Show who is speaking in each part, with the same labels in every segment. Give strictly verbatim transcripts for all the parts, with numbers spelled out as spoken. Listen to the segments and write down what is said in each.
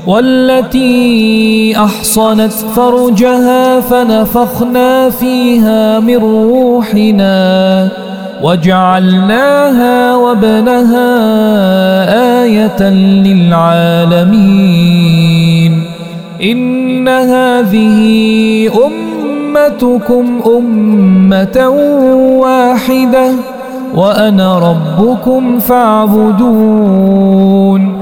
Speaker 1: والتي أحصنت فرجها فنفخنا فيها من روحنا وجعلناها وابنها آية للعالمين إن هذه أمتكم أمة واحدة وأنا ربكم فاعبدون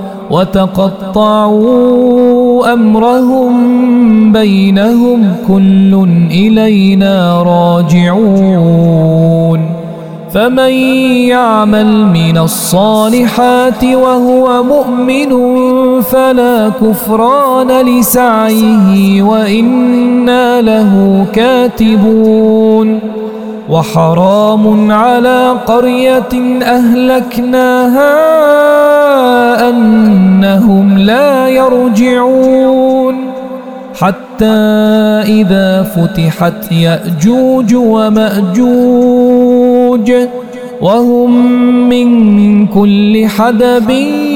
Speaker 1: وتقطعوا أمرهم بينهم كل إلينا راجعون فمن يعمل من الصالحات وهو مؤمن فلا كفران لسعيه وإنا له كاتبون وحرام على قرية أهلكناها أنهم لا يرجعون حتى إذا فتحت يأجوج ومأجوج وهم من كل حدب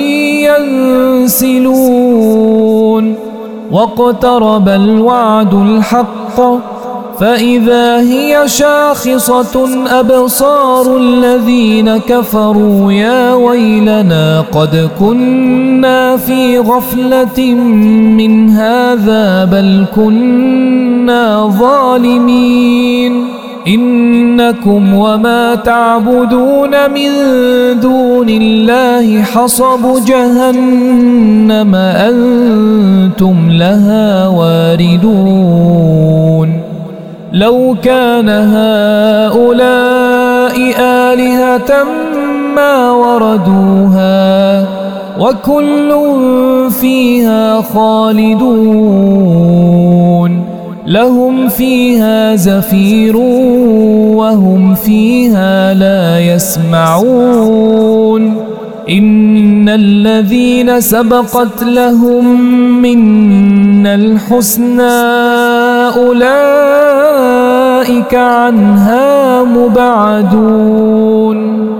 Speaker 1: ينسلون واقترب الوعد الحق فإذا هي شاخصة أبصار الذين كفروا يا ويلنا قد كنا في غفلة من هذا بل كنا ظالمين إنكم وما تعبدون من دون الله حصب جهنم أنتم لها واردون لو كان هؤلاء آلهة ما وردوها وكل فيها خالدون لهم فيها زفير وهم فيها لا يسمعون إن الذين سبقت لهم منا الحسنى أولئك عنها مبعدون